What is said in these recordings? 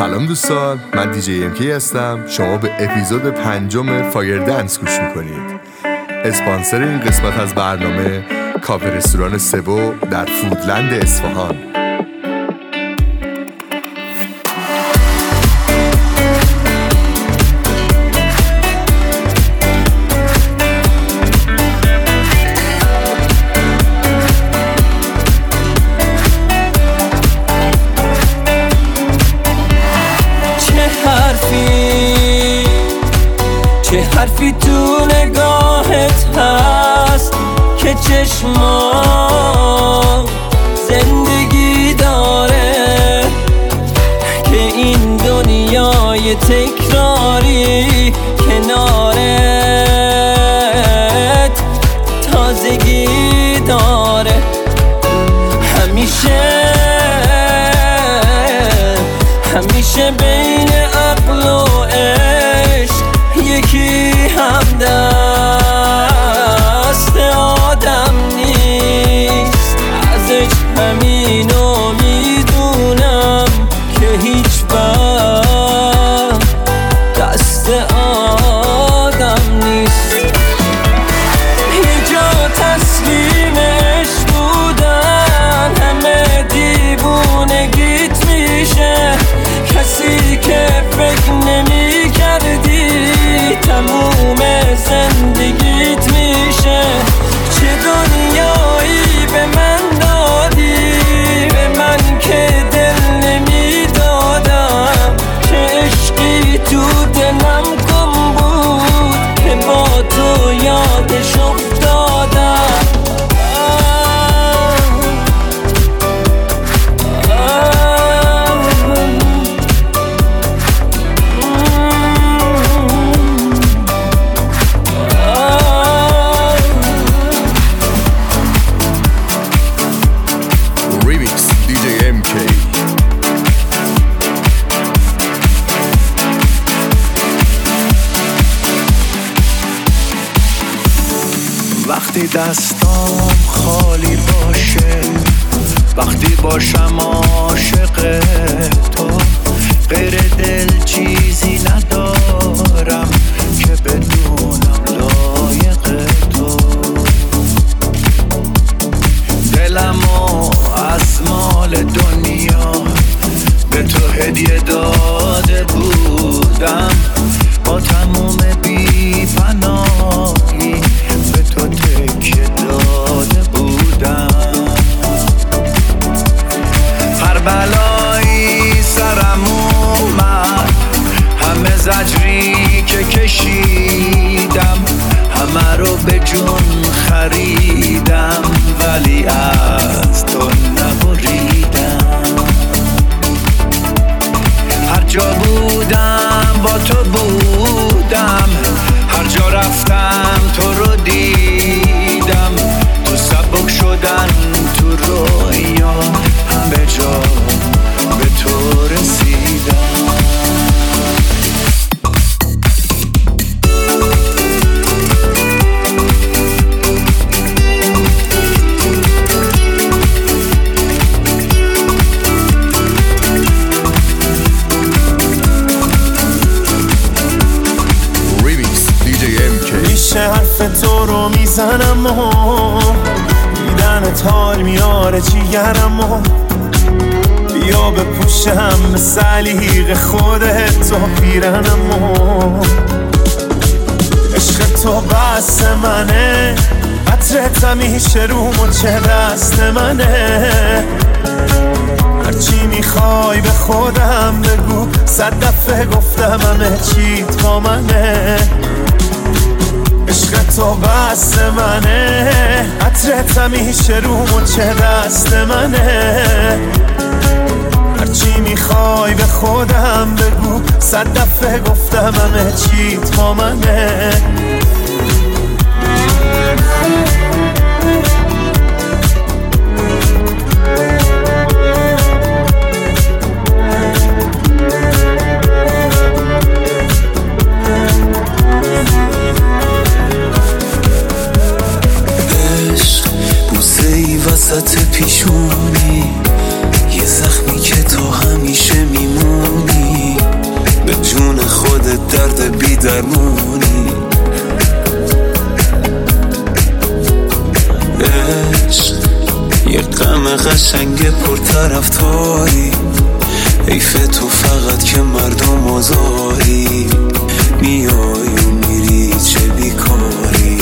سلام دوستان، من دیجی MK هستم. شما به اپیزود 5 فایر دنس گوش میکنید. اسپانسر این قسمت از برنامه کافه رستوران سبو در فودلند اصفهان. چه حرفی تو نگاهت هست که چشمام زندگی داره، که این دنیای تکراری کنارت تازگی داره. همیشه بین عقل و عشق یکی هم دست آدم نیست. ازش همینو میدونم که هیچ وقت دست آدم نیست. یه جا تسلیمش بودن همه دیوونگیت میشه، کسی که فکر نمی کردی تموم زندگیت میشه. چه دنیایی به من دادی، به من که دل نمی دادم، چه عشقی تو دلم گم بود که با تو یادش افتادم. وقتی دستام خالی باشه، وقتی باشم عاشق تو، غیر دل چیزی ندارم که بدونم لایق تو. دلمو از مال دنیا به تو هدیه داده بودم، با تموم بی پناهی به تو تکیه داده بودم. هر بلایی سرم اومد، همه زجری که کشیدم، همه رو به جون خریدم، ولی از تو نبریدم. هر جا بودم با تو بودم، هر جا رفتم تو رو دیدم، تو سبک شدن تو رویا همه جا به تو رسیدم. حرف تو رو میزنم و دیدنت حال میاره جیگرم و بیا بپوشم به سلیق خودت و پیرنم و عشق تو بس منه، عطرت همیشه روم و چه دست منه. هرچی میخوای به خودم بگو، 100 دفعه گفتم همه چیت با منه. عشق تو بس منه، عطرت همیشه روم و چه دست منه. هرچی میخوای به خودم بگو، 100 دفعه گفتم همه چیت با منه. پیشونی، یه زخمی که تو همیشه میمونی. درد بی درمونی. عشق یه غم قشنگ پر طرفداری، حیف تو فقط که مردم آزاری، میای و میری چه بیکاری.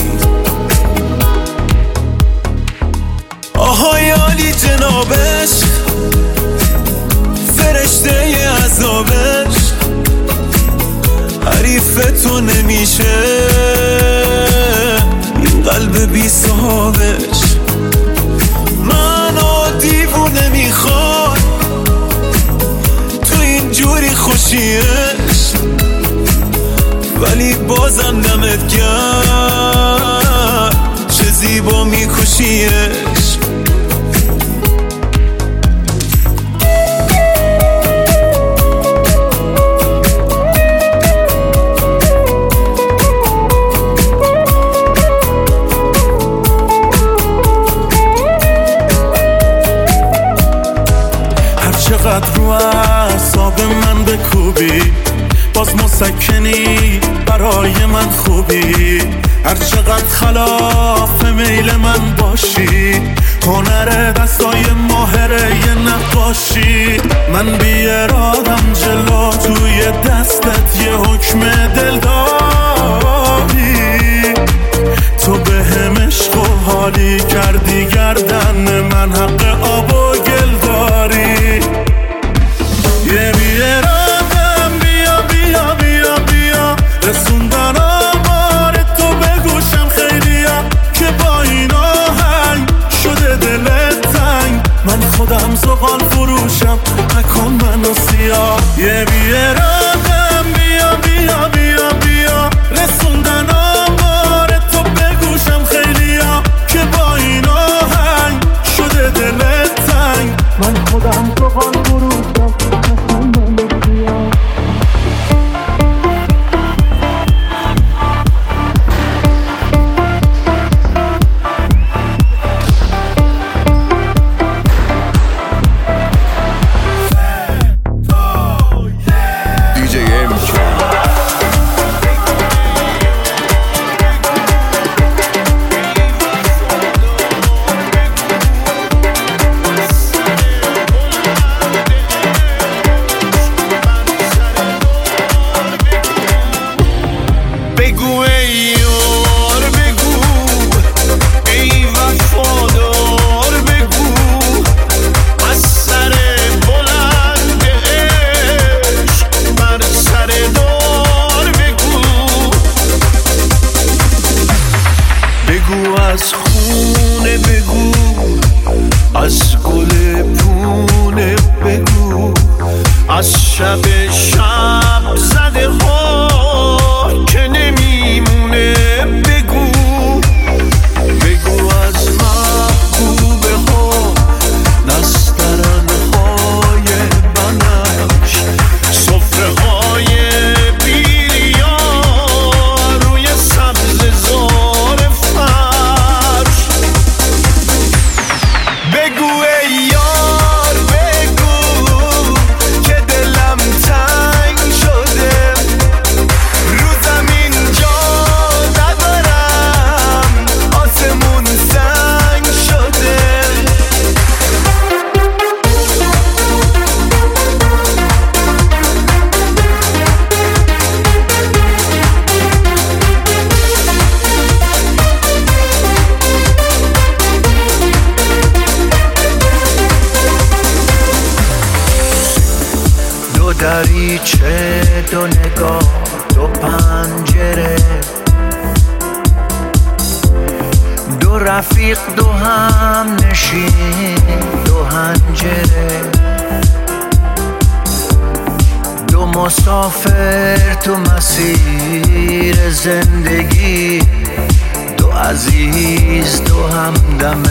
آهای عالی جنابش، فرشته عذابش، حریف تو نمیشه این قلب بی صحابش. منو دیوونه میخواد تو اینجوری خوشیش، ولی بازم دمت گرم چه زیبا میکشیش. چقدر رو اعصاب من بکوبی، باز مسکنی برای من خوبی. هر چقدر خلاف میل من باشی، هنر دستای ماهره یه نقاشی. من بی ارادم جلو توی دستت یه حکم دل داری. تو به هم عشق و حالی کردی، گردن من حق آب و گل داری. یه بی ارادم بیا بیا بیا بیا، رسوندن آمار تو به گوشم خیلیا، که با این آهنگ شده دلت تنگ. من خودم زغال فروشم نکن منو سیاه. یه بی ارادم بیا بیا بیا بیا، رسوندن آمار تو به گوشم خیلیا، که با این آهنگ شده دلت تنگ. من خودم زغال فروشم نکن منو سیاه. دریچه، دو نگاه، دو پنجره، دو رفیق، دو هم نشین، دو هنجره، دو مسافر تو مسیر زندگی، دو عزیز، دو همدم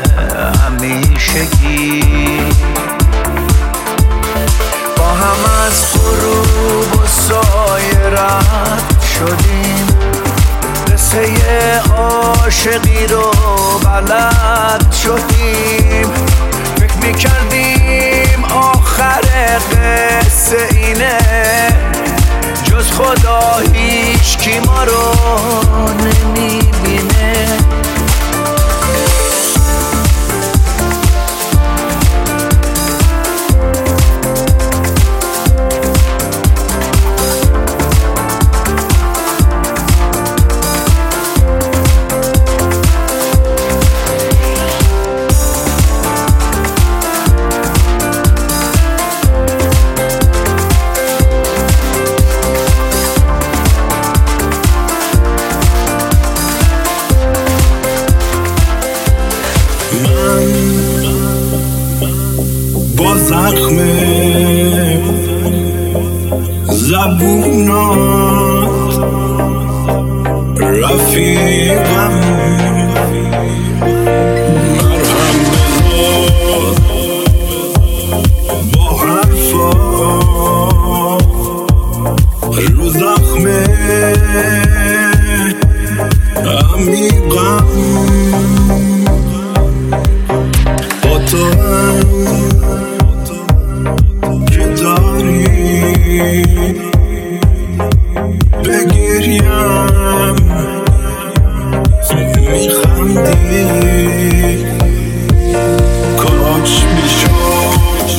همیشگی. با هم از غروب و سایه رد شدیم، قصه عاشقی رو بلد شدیم. فکر میکردیم آخر قصه اینه، جز خدا ما رو نمیبینه. با زخم زبونات رفیقم مرهم بذار با حرفات رو زخم عمیقم. با تو که داری بگیریم میخندی کاش میشد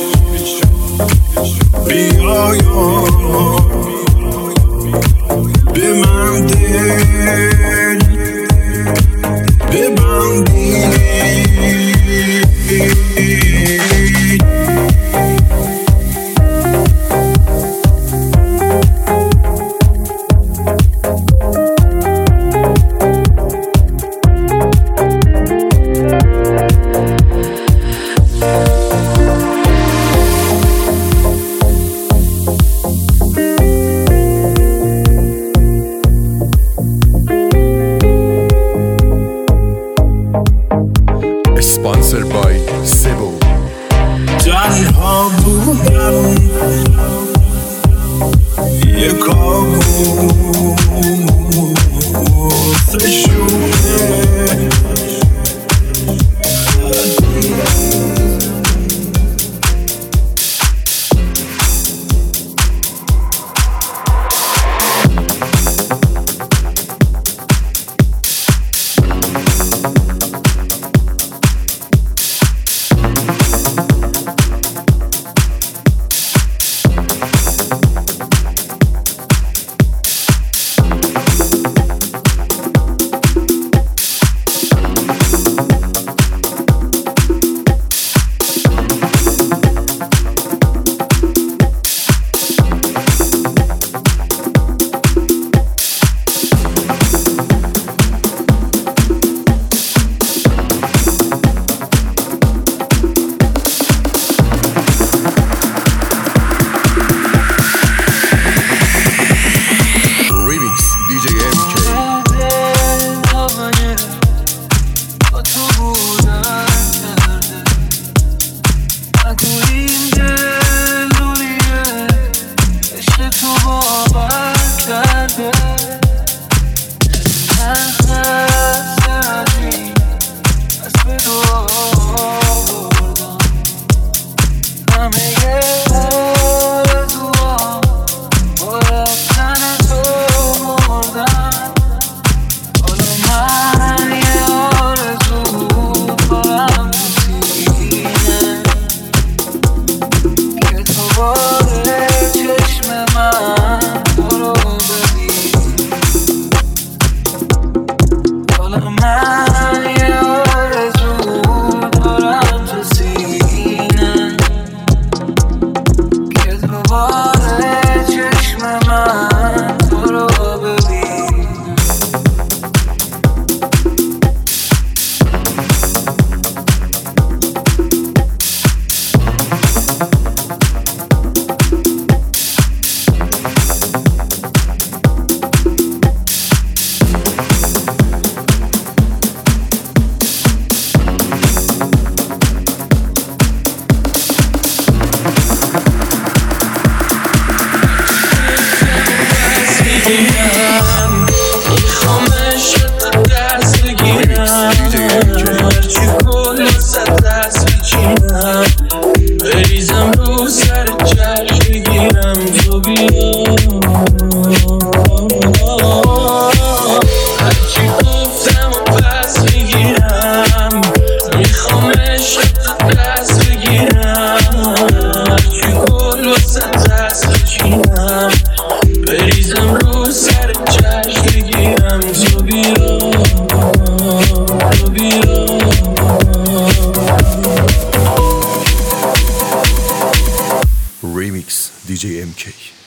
بیایم به من دل ببندی. Sponsored by Sebo. تنها بودم یه کابوس شونه. دیجی MK.